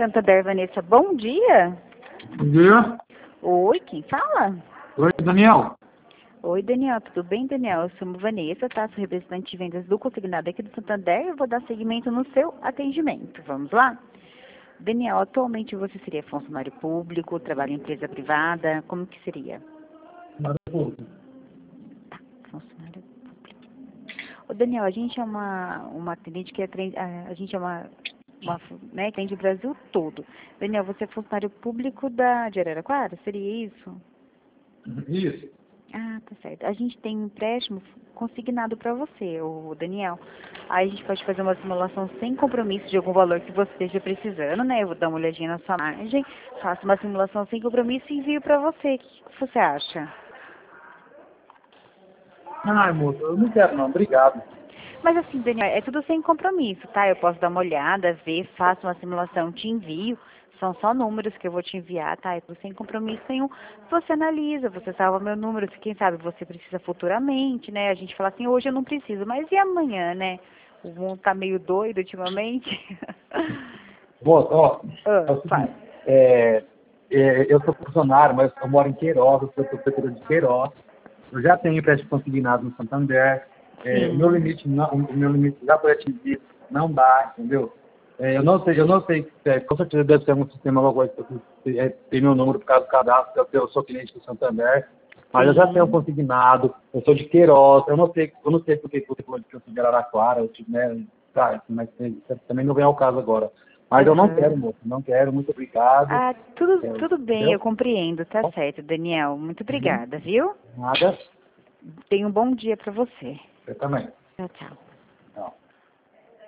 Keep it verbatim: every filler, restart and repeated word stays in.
Santander, Vanessa, bom dia. Bom dia. Oi, quem fala? Oi, Daniel. Oi, Daniel, tudo bem, Daniel? Eu sou Vanessa, tá? Sou representante de vendas do Consignado aqui do Santander. Eu vou dar seguimento no seu atendimento. Vamos lá? Daniel, atualmente você seria funcionário público, trabalha em empresa privada, como que seria? Nada pouco. Tá, funcionário público. Ô, Daniel, a gente é uma, uma atendente que atende, a, a gente é uma, uma né, atende o Brasil todo. Daniel, você é funcionário público da, de Araraquara? Seria isso? Isso. Ah, tá certo. A gente tem um empréstimo consignado para você, o Daniel. Aí a gente pode fazer uma simulação sem compromisso de algum valor que você esteja precisando, né? Eu vou dar uma olhadinha na sua margem, faço uma simulação sem compromisso e envio para você. O que que você acha? Ai, moço, eu não quero não, obrigado. Mas assim, Daniel, é tudo sem compromisso, tá? Eu posso dar uma olhada, ver, faço uma simulação, te envio. São só números que eu vou te enviar, tá? É tudo sem compromisso nenhum. Você analisa, você salva meu número, se quem sabe você precisa futuramente, né? A gente fala assim, hoje eu não preciso, mas e amanhã, né? O mundo tá meio doido ultimamente. Moço, ó, Ah, é o faz. seguinte, é, é, eu sou funcionário, mas eu moro em Queiroz, eu sou prefeitura de Queiroz. Eu já tenho empréstimo consignado no Santander. É, o meu Sim. limite, não, o meu limite já foi atingido, não dá, entendeu? É, eu não sei, eu não sei, é, com certeza deve ser um sistema, alguma coisa, que é, tem meu número por causa do cadastro, eu, eu sou cliente do Santander, mas eu já tenho Sim. consignado, eu sou de Queiroz, eu não sei, eu não sei porque você falou que eu sou de Araraquara, eu tive, né, tá, mas isso também não vem ao caso agora. Mas eu não Aham. quero, moço, não quero, muito obrigado. Ah, tudo, É, tudo bem, eu entendeu? compreendo, tá certo, Daniel. Muito Uhum. obrigada, viu? Nada, Tenha um bom dia para você. eu também. Tchau, tchau. Não.